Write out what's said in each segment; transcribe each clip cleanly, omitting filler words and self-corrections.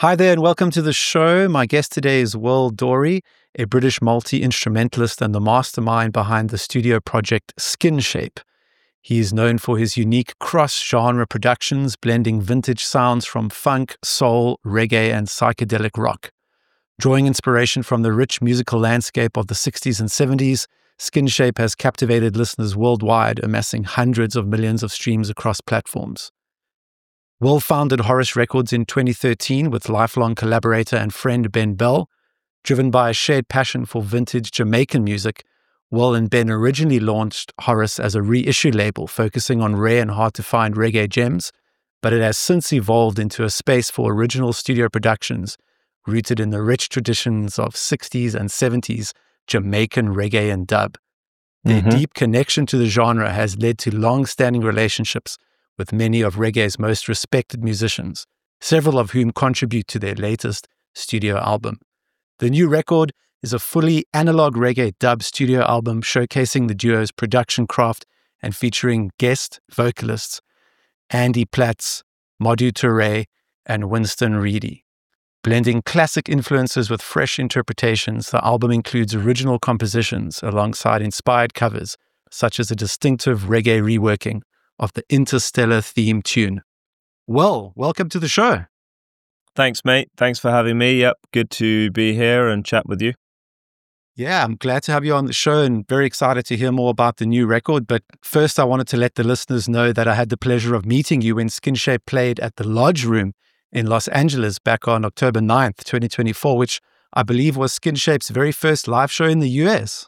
Hi there and welcome to the show. My guest today is Will Dorey, a British multi-instrumentalist and the mastermind behind the studio project Skinshape. He is known for his unique cross-genre productions, blending vintage sounds from funk, soul, reggae, and psychedelic rock. Drawing inspiration from the rich musical landscape of the 60s and 70s, Skinshape has captivated listeners worldwide, amassing hundreds of millions of streams across platforms. Will founded Horus Records in 2013 with lifelong collaborator and friend Ben Bell. Driven by a shared passion for vintage Jamaican music, Will and Ben originally launched Horus as a reissue label focusing on rare and hard-to-find reggae gems, but it has since evolved into a space for original studio productions rooted in the rich traditions of 60s and 70s Jamaican reggae and dub. Their deep connection to the genre has led to long-standing relationships with many of reggae's most respected musicians, several of whom contribute to their latest studio album. The new record is a fully analog reggae dub studio album showcasing the duo's production craft and featuring guest vocalists Andy Platts, Modu Touré, and Winston Reedy. Blending classic influences with fresh interpretations, the album includes original compositions alongside inspired covers, such as a distinctive reggae reworking of the Interstellar theme tune. Well, welcome to the show. Thanks, mate. Thanks for having me. Yep, good to be here and chat with you. Yeah, I'm glad to have you on the show and very excited to hear more about the new record. But first, I wanted to let the listeners know that I had the pleasure of meeting you when Skinshape played at the Lodge Room in Los Angeles back on October 9th, 2024, which I believe was Skinshape's very first live show in the US.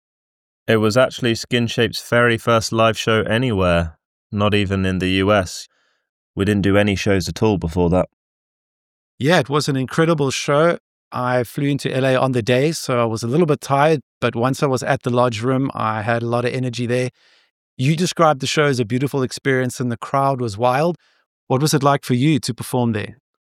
It was actually Skinshape's very first live show anywhere, not even in the US. We didn't do any shows at all before that. Yeah, it was an incredible show. I flew into LA on the day, so I was a little bit tired, but once I was at the Lodge Room, I had a lot of energy there. You described the show as a beautiful experience and the crowd was wild. What was it like for you to perform there?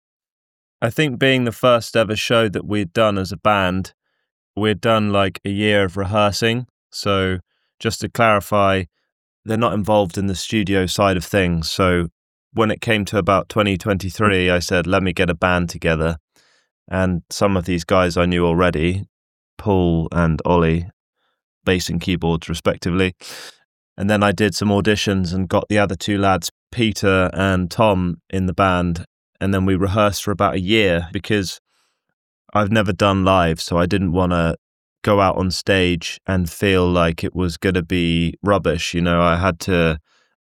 I think being the first ever show that we'd done as a band, we'd done like a year of rehearsing. So just to clarify, they're not involved in the studio side of things. So when it came to about 2023, I said, let me get a band together. And some of these guys I knew already, Paul and Ollie, bass and keyboards respectively. And then I did some auditions and got the other two lads, Peter and Tom, in the band. And then we rehearsed for about a year because I've never done live, so I didn't want to go out on stage and feel like it was going to be rubbish. You know, I had to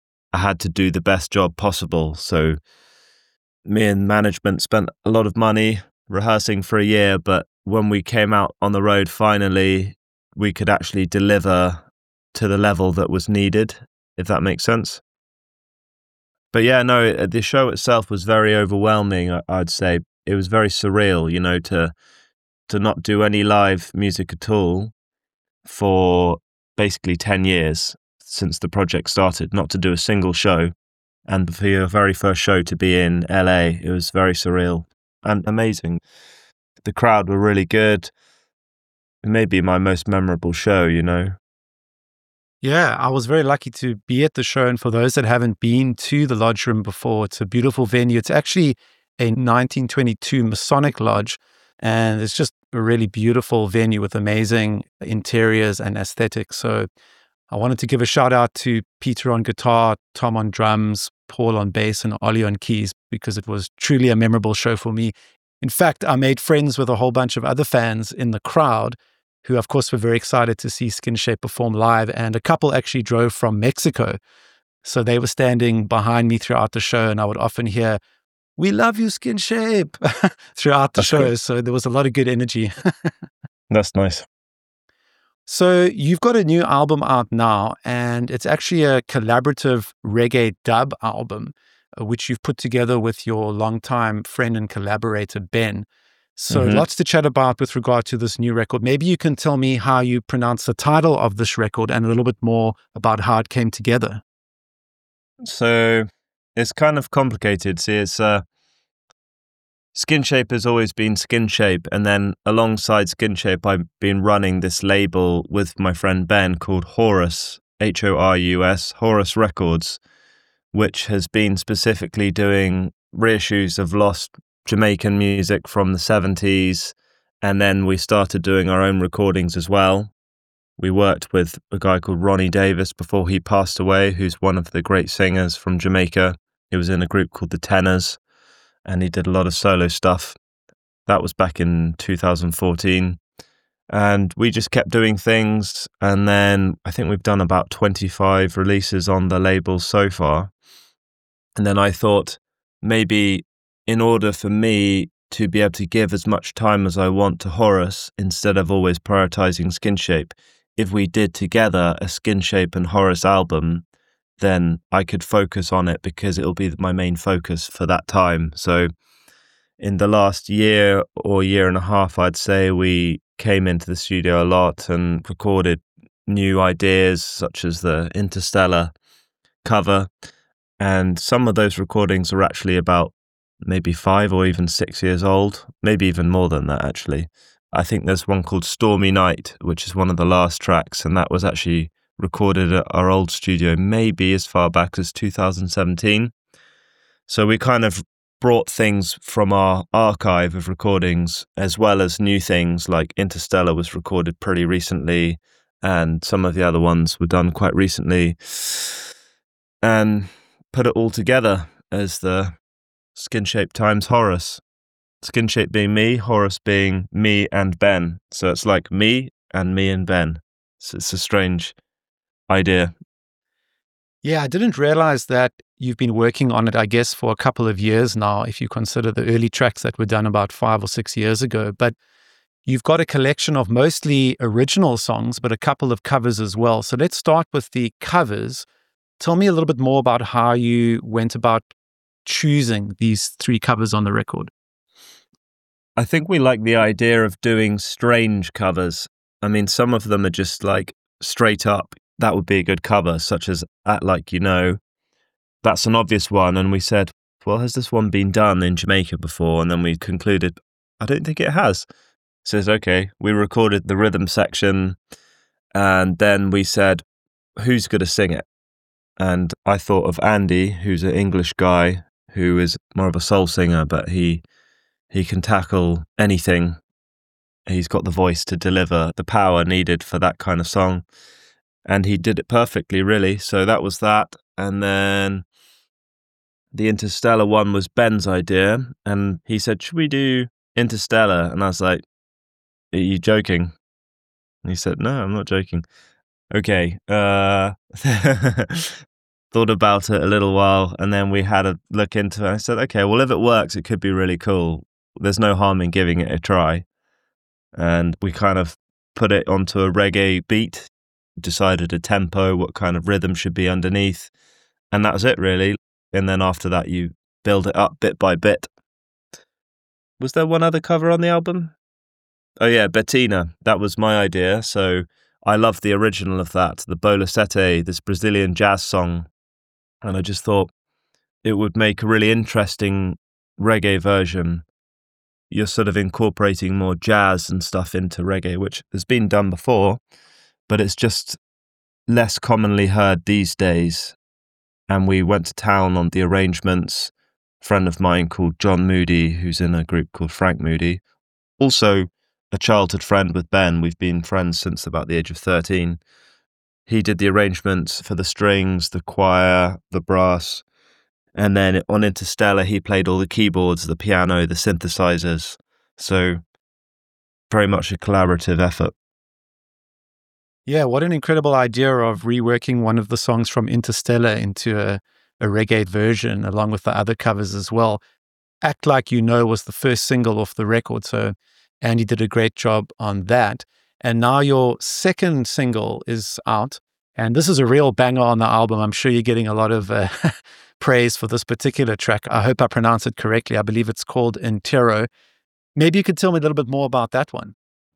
do the best job possible. So me and management spent a lot of money rehearsing for a year, but when we came out on the road, finally, we could actually deliver to the level that was needed, if that makes sense. But yeah, no, the show itself was very overwhelming, I'd say. It was very surreal, you know, to not do any live music at all for basically 10 years since the project started, not to do a single show. And for your very first show to be in LA, it was very surreal and amazing. The crowd were really good. It may be my most memorable show, you know. Yeah, I was very lucky to be at the show. And for those that haven't been to the Lodge Room before, it's a beautiful venue. It's actually a 1922 Masonic lodge. And it's just a really beautiful venue with amazing interiors and aesthetics. So I wanted to give a shout out to Peter on guitar, Tom on drums, Paul on bass, and Ollie on keys, because it was truly a memorable show for me. In fact, I made friends with a whole bunch of other fans in the crowd who, of course, were very excited to see Skinshape perform live. And a couple actually drove from Mexico. So they were standing behind me throughout the show, and I would often hear, "We love you, Skinshape," throughout the show. Cool. So there was a lot of good energy. That's nice. So you've got a new album out now, and it's actually a collaborative reggae dub album, which you've put together with your longtime friend and collaborator, Ben. So lots to chat about with regard to this new record. Maybe you can tell me how you pronounce the title of this record and a little bit more about how it came together. So it's kind of complicated. See, it's Skinshape has always been Skinshape, and then alongside Skinshape, I've been running this label with my friend Ben called Horus, Horus, Horus Records, which has been specifically doing reissues of lost Jamaican music from the 70s, and then we started doing our own recordings as well. We worked with a guy called Ronnie Davis before he passed away, who's one of the great singers from Jamaica. He was in a group called the Tenors, and he did a lot of solo stuff. That was back in 2014. And we just kept doing things. And then I think we've done about 25 releases on the label so far. And then I thought maybe in order for me to be able to give as much time as I want to Horus, instead of always prioritizing Skinshape, if we did together a Skinshape and Horus album, then I could focus on it because it'll be my main focus for that time. So in the last year or year and a half, I'd say we came into the studio a lot and recorded new ideas such as the Interstellar cover. And some of those recordings are actually about maybe 5 or even 6 years old, maybe even more than that, actually. I think there's one called Stormy Night, which is one of the last tracks, and that was actually recorded at our old studio maybe as far back as 2017. So we kind of brought things from our archive of recordings as well as new things, like Interstellar was recorded pretty recently, and some of the other ones were done quite recently, and put it all together as the Skinshape times Horus. Skinshape being me, Horus being me and Ben. So it's like me and Ben. So it's a strange idea. Yeah, I didn't realize that you've been working on it, I guess, for a couple of years now, if you consider the early tracks that were done about 5 or 6 years ago. But you've got a collection of mostly original songs, but a couple of covers as well. So let's start with the covers. Tell me a little bit more about how you went about choosing these 3 covers on the record. I think we like the idea of doing strange covers. I mean, some of them are just like straight up, that would be a good cover, such as Act Like You Know. That's an obvious one. And we said, well, has this one been done in Jamaica before? And then we concluded, I don't think it has. So it's okay. We recorded the rhythm section, and then we said, who's going to sing it? And I thought of Andy, who's an English guy who is more of a soul singer, but he can tackle anything. He's got the voice to deliver the power needed for that kind of song. And he did it perfectly, really. So that was that. And then the Interstellar one was Ben's idea. And he said, should we do Interstellar? And I was like, are you joking? And he said, no, I'm not joking. Okay. Thought about it a little while, and then we had a look into it. I said, okay, well, if it works, it could be really cool. There's no harm in giving it a try. And we kind of put it onto a reggae beat, decided a tempo, what kind of rhythm should be underneath. And that was it, really. And then after that, you build it up bit by bit. Was there one other cover on the album? Oh yeah, Bettina. That was my idea. So I love the original of that, the Bola Sete, this Brazilian jazz song. And I just thought it would make a really interesting reggae version. You're sort of incorporating more jazz and stuff into reggae, which has been done before, but it's just less commonly heard these days. And we went to town on the arrangements. A friend of mine called John Moody, who's in a group called Frank Moody, also a childhood friend with Ben. We've been friends since about the age of 13. He did the arrangements for the strings, the choir, the brass. And then on Interstellar, he played all the keyboards, the piano, the synthesizers. So very much a collaborative effort. Yeah, what an incredible idea of reworking one of the songs from Interstellar into a reggae version, along with the other covers as well. Act Like You Know was the first single off the record, so Andy did a great job on that. And now your second single is out, and this is a real banger on the album. I'm sure you're getting a lot of praise for this particular track. I hope I pronounce it correctly. I believe it's called Intero. Maybe you could tell me a little bit more about that one.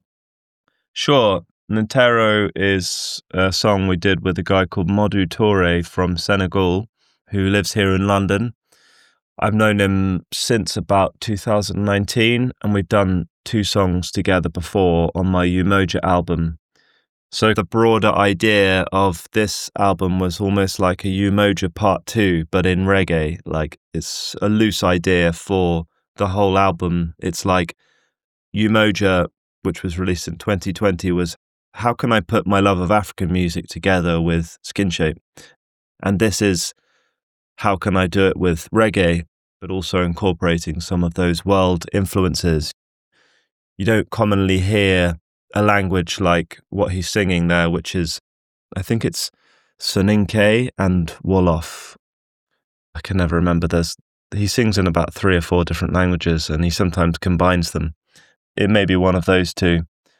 Sure. Intero is a song we did with a guy called Modou Touré from Senegal, who lives here in London. I've known him since about 2019, and we've done 2 songs together before on my Umoja album. So the broader idea of this album was almost like a Umoja Part 2, but in reggae. Like, it's a loose idea for the whole album. It's like Umoja, which was released in 2020, was how can I put my love of African music together with Skinshape? And this is how can I do it with reggae, but also incorporating some of those world influences. You don't commonly hear a language like what he's singing there, which is, I think it's Soninke and Wolof. I can never remember. He sings in about 3 or 4 different languages, and he sometimes combines them. It may be one of those two.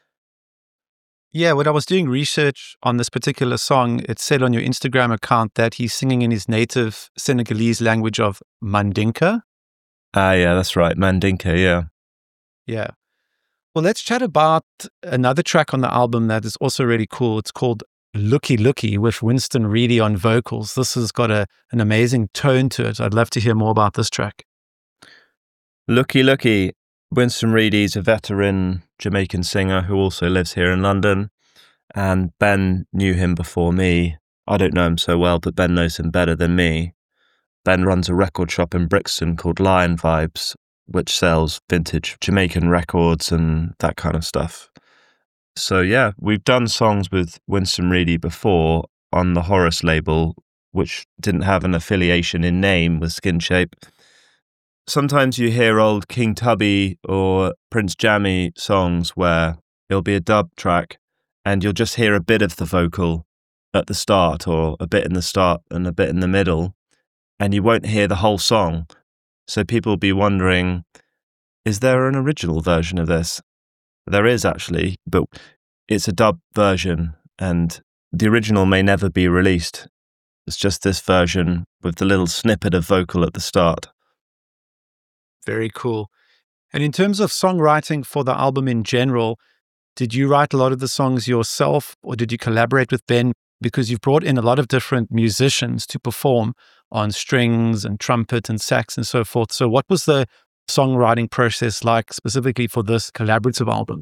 Yeah, when I was doing research on this particular song, it said on your Instagram account that he's singing in his native Senegalese language of Mandinka. Yeah, that's right. Mandinka, yeah. Yeah. Well, let's chat about another track on the album that is also really cool. It's called Looky Looky with Winston Reedy on vocals. This has got an amazing tone to it. I'd love to hear more about this track. Looky Looky. Winston Reedy's a veteran Jamaican singer who also lives here in London, and Ben knew him before me. I don't know him so well, but Ben knows him better than me. Ben runs a record shop in Brixton called Lion Vibes, which sells vintage Jamaican records and that kind of stuff. So yeah, we've done songs with Winston Reedy before on the Horus label, which didn't have an affiliation in name with Skinshape. Sometimes you hear old King Tubby or Prince Jammy songs where it'll be a dub track and you'll just hear a bit of the vocal at the start, or a bit in the start and a bit in the middle, and you won't hear the whole song. So people will be wondering, is there an original version of this? There is actually, but it's a dub version and the original may never be released. It's just this version with the little snippet of vocal at the start. Very cool. And in terms of songwriting for the album in general, did you write a lot of the songs yourself or did you collaborate with Ben? Because you've brought in a lot of different musicians to perform on strings and trumpet and sax and so forth. So what was the songwriting process like specifically for this collaborative album?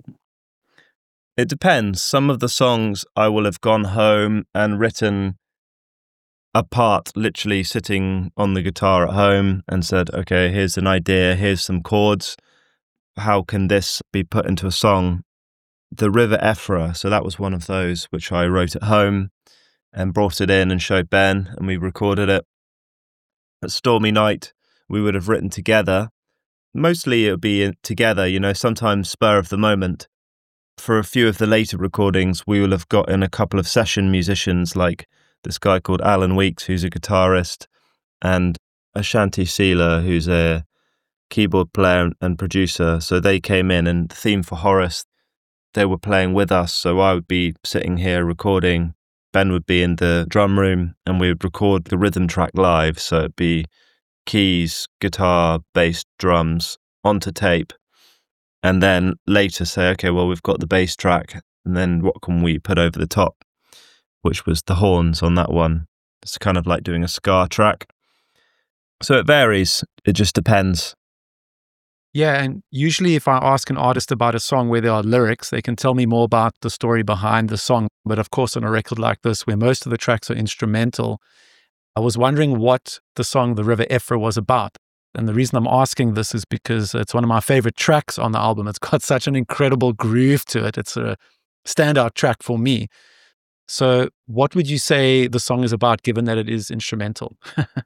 It depends. Some of the songs I will have gone home and written apart, literally sitting on the guitar at home and said, okay, here's an idea, here's some chords. How can this be put into a song? The River Ephra, so that was one of those which I wrote at home and brought it in and showed Ben, and we recorded it. At Stormy Night, we would have written together. Mostly it would be together, sometimes spur of the moment. For a few of the later recordings, we will have got in a couple of session musicians like this guy called Alan Weeks, who's a guitarist, and Ashanti Seela, who's a keyboard player and producer. So they came in, and the theme for Horus, they were playing with us. So I would be sitting here recording, Ben would be in the drum room, and we would record the rhythm track live. So it'd be keys, guitar, bass, drums onto tape. And then later say, okay, well, we've got the bass track, and then what can we put over the top? Which was the horns on that one. It's kind of like doing a ska track. So it varies. It just depends. Yeah, and usually if I ask an artist about a song where there are lyrics, they can tell me more about the story behind the song. But of course, on a record like this, where most of the tracks are instrumental, I was wondering what the song The River Ephra was about. And the reason I'm asking this is because it's one of my favorite tracks on the album. It's got such an incredible groove to it. It's a standout track for me. So what would you say the song is about, given that it is instrumental?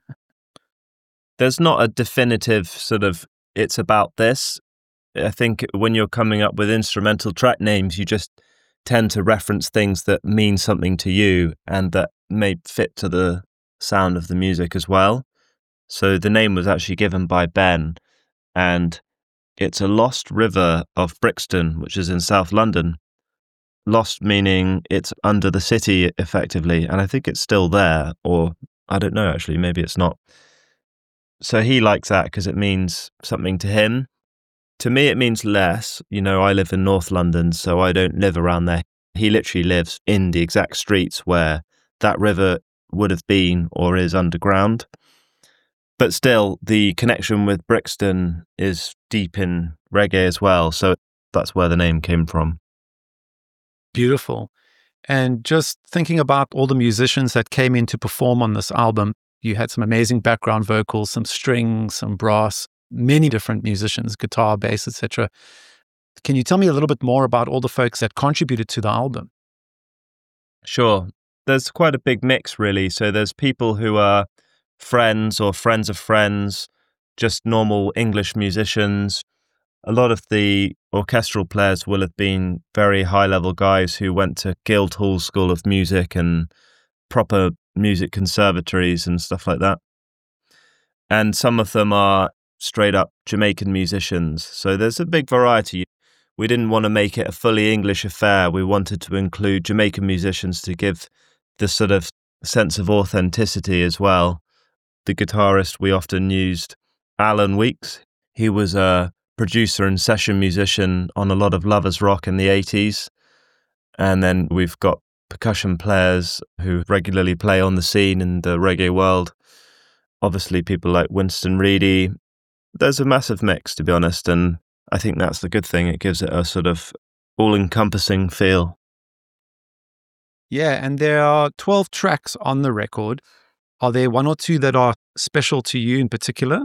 There's not a definitive sort of, it's about this. I think when you're coming up with instrumental track names, you just tend to reference things that mean something to you and that may fit to the sound of the music as well. So the name was actually given by Ben, and it's a lost river of Brixton, which is in South London. Lost meaning it's under the city, effectively, and I think it's still there, or I don't know, actually, maybe it's not. So he likes that because it means something to him. To me, it means less. I live in North London, so I don't live around there. He literally lives in the exact streets where that river would have been or is underground. But still, the connection with Brixton is deep in reggae as well, so that's where the name came from. Beautiful. And just thinking about all the musicians that came in to perform on this album, you had some amazing background vocals, some strings, some brass. many different musicians, guitar, bass, etc. Can you tell me a little bit more about all the folks that contributed to the album? Sure. There's quite a big mix, really. So there's people who are friends or friends of friends, just normal English musicians. A lot of the orchestral players will have been very high-level guys who went to Guildhall School of Music and proper music conservatories and stuff like that. And some of them are straight up Jamaican musicians. So there's a big variety. We didn't want to make it a fully English affair. We wanted to include Jamaican musicians to give this sort of sense of authenticity as well. The guitarist we often used, Alan Weeks. He was a producer and session musician on a lot of Lovers Rock in the 80s. And then we've got percussion players who regularly play on the scene in the reggae world. Obviously, people like Winston Reedy. There's a massive mix, to be honest, and I think that's the good thing. It gives it a sort of all-encompassing feel. Yeah, and there are 12 tracks on the record. Are there one or two that are special to you in particular?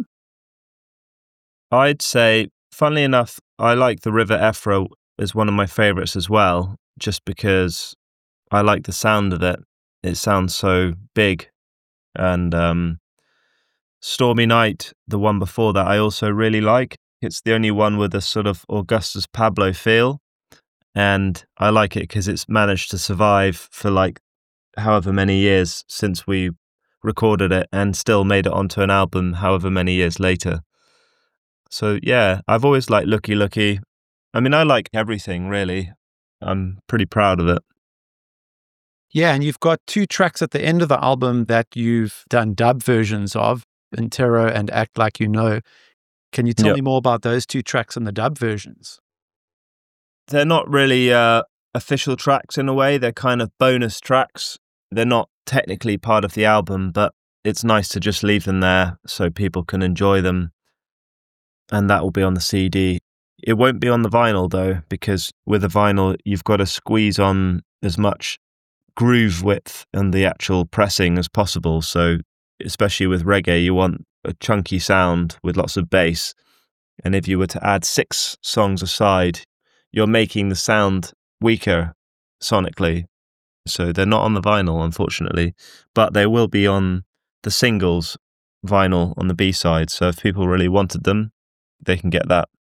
I'd say, funnily enough, I like The River Ephra as one of my favourites as well, just because I like the sound of it. It sounds so big. And Stormy Night, the one before that, I also really like. It's the only one with a sort of Augustus Pablo feel. And I like it because it's managed to survive for like however many years since we recorded it and still made it onto an album however many years later. So yeah, I've always liked Looky Looky. I mean, I like everything really. I'm pretty proud of it. Yeah, and you've got two tracks at the end of the album that you've done dub versions of, Intero and Act Like You Know. Can you tell Yep. me more about those two tracks and the dub versions? They're not really official tracks in a way. They're kind of bonus tracks. They're not technically part of the album, but it's nice to just leave them there so people can enjoy them. And that will be on the CD. It won't be on the vinyl though, because with a vinyl, you've got to squeeze on as much groove width and the actual pressing as possible. So especially with reggae, you want a chunky sound with lots of bass. And if you were to add 6 songs aside, you're making the sound weaker sonically. So they're not on the vinyl, unfortunately, but they will be on the singles vinyl on the B-side. So if people really wanted them, they can get that.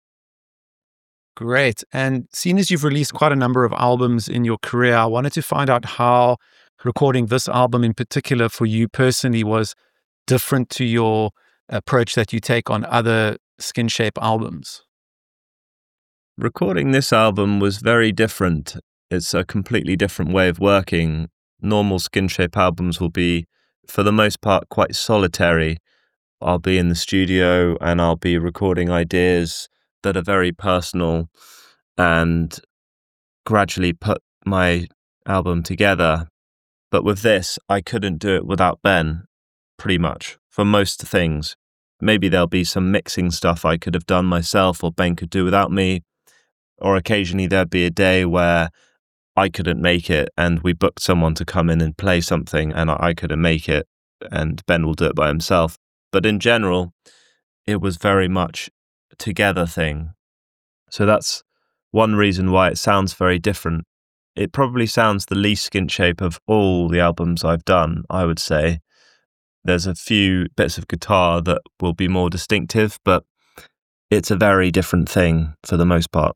Great. And seeing as you've released quite a number of albums in your career, I wanted to find out how recording this album in particular for you personally was different to your approach that you take on other Skin Shape albums. Recording this album was very different. It's a completely different way of working. Normal Skin Shape albums will be, for the most part, quite solitary. I'll be in the studio and I'll be recording ideas that are very personal and gradually put my album together. But with this, I couldn't do it without Ben, pretty much, for most things. Maybe there'll be some mixing stuff I could have done myself or Ben could do without me. Or occasionally there'd be a day where I couldn't make it and we booked someone to come in and play something and I couldn't make it and Ben will do it by himself. But in general, it was very much a together thing. So that's one reason why it sounds very different. It probably sounds the least Skin Shape of all the albums I've done, I would say. There's a few bits of guitar that will be more distinctive, but it's a very different thing for the most part.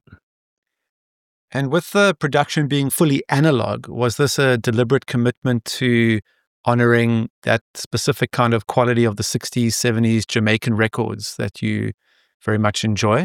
And with the production being fully analog, was this a deliberate commitment to honoring that specific kind of quality of the 60s, 70s Jamaican records that you very much enjoy?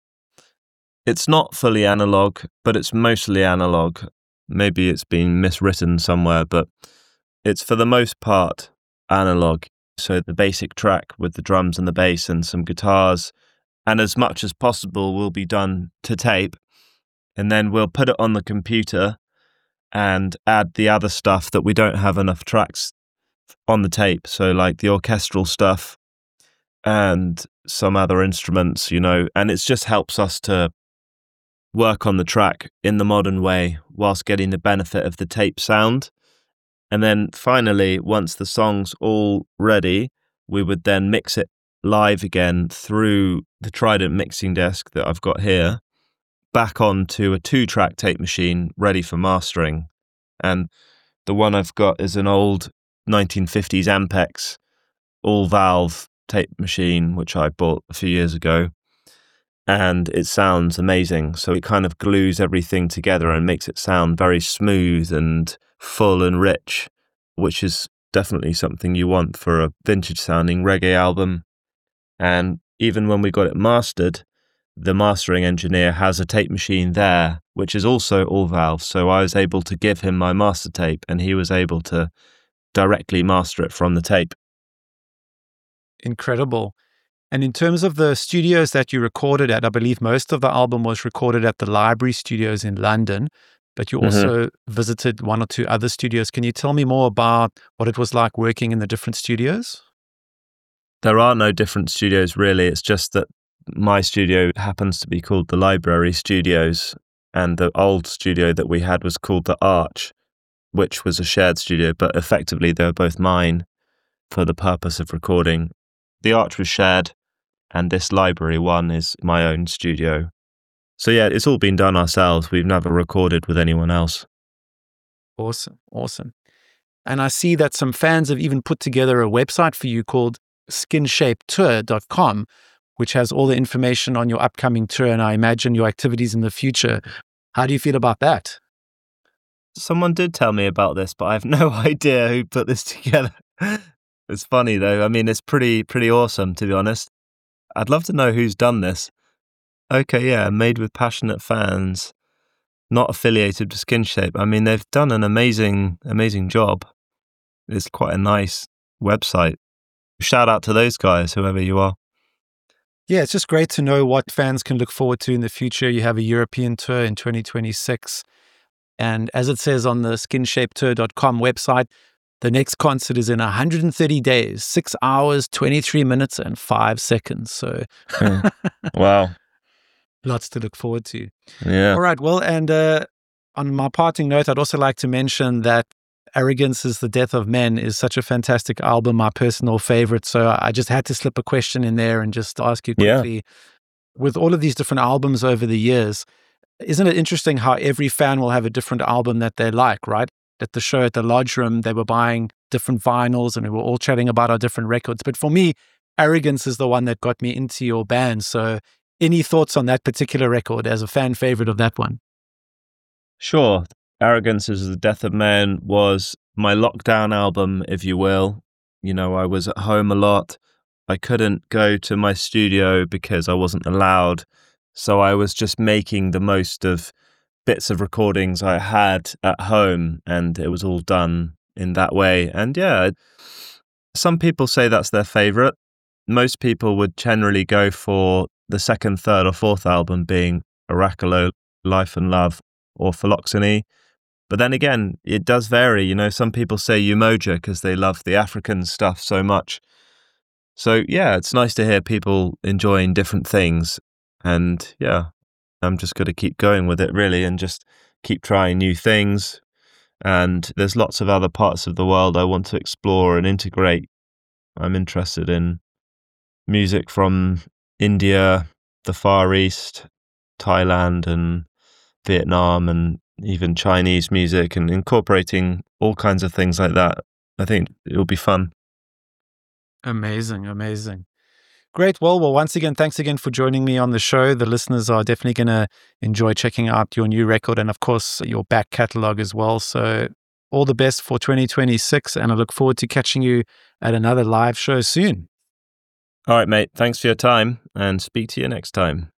It's not fully analog, but it's mostly analog. Maybe it's been miswritten somewhere, but it's for the most part analog. So the basic track with the drums and the bass and some guitars, and as much as possible will be done to tape. And then we'll put it on the computer and add the other stuff that we don't have enough tracks on the tape. So like the orchestral stuff and some other instruments, and it just helps us to work on the track in the modern way whilst getting the benefit of the tape sound. And then finally, once the song's all ready, we would then mix it live again through the Trident mixing desk that I've got here, back onto a 2-track tape machine ready for mastering. And the one I've got is an old 1950s Ampex all-valve tape machine, which I bought a few years ago. And it sounds amazing. So it kind of glues everything together and makes it sound very smooth and full and rich, which is definitely something you want for a vintage-sounding reggae album. And even when we got it mastered, the mastering engineer has a tape machine there, which is also all-valve. So I was able to give him my master tape, and he was able to directly master it from the tape. Incredible. And in terms of the studios that you recorded at, I believe most of the album was recorded at the Library Studios in London, but you also visited one or two other studios. Can you tell me more about what it was like working in the different studios? There are no different studios, really. It's just that my studio happens to be called the Library Studios, and the old studio that we had was called the Arch, which was a shared studio, but effectively they were both mine for the purpose of recording. The Arch was shared, and this Library one is my own studio. So yeah, it's all been done ourselves. We've never recorded with anyone else. Awesome, awesome. And I see that some fans have even put together a website for you called skinshapetour.com, which has all the information on your upcoming tour and I imagine your activities in the future. How do you feel about that? Someone did tell me about this, but I have no idea who put this together. It's funny though. I mean, it's pretty awesome, to be honest. I'd love to know who's done this. Okay, yeah, made with passionate fans, not affiliated with Skinshape. I mean, they've done an amazing job. It's quite a nice website. Shout out to those guys, whoever you are. Yeah, it's just great to know what fans can look forward to in the future. You have a European tour in 2026. And as it says on the skinshapetour.com website, the next concert is in 130 days, 6 hours, 23 minutes, and 5 seconds. So, Wow. Lots to look forward to. Yeah. All right. Well, and on my parting note, I'd also like to mention that Arrogance is the Death of Men is such a fantastic album, my personal favorite. So I just had to slip a question in there and just ask you quickly. Yeah. With all of these different albums over the years, isn't it interesting how every fan will have a different album that they like, right? At the show at the Lodge Room, they were buying different vinyls and we were all chatting about our different records. But for me, Arrogance is the one that got me into your band. So any thoughts on that particular record as a fan favorite of that one? Sure. Arrogance is the Death of Men was my lockdown album, if you will. You know, I was at home a lot. I couldn't go to my studio because I wasn't allowed. So I was just making the most of bits of recordings I had at home, and it was all done in that way. And yeah, some people say that's their favorite. Most people would generally go for the second, third, or fourth album being Oracolo, Life and Love, or Philoxeny. But then again, it does vary. You know, some people say Umoja because they love the African stuff so much. So yeah, it's nice to hear people enjoying different things. And yeah, I'm just going to keep going with it really and just keep trying new things. And there's lots of other parts of the world I want to explore and integrate. I'm interested in music from India, the Far East, Thailand and Vietnam, and even Chinese music, and incorporating all kinds of things like that. I think it'll be fun. Amazing, amazing. Great. Well, once again, thanks again for joining me on the show. The listeners are definitely going to enjoy checking out your new record and, of course, your back catalog as well. So all the best for 2026, and I look forward to catching you at another live show soon. All right, mate. Thanks for your time, and speak to you next time.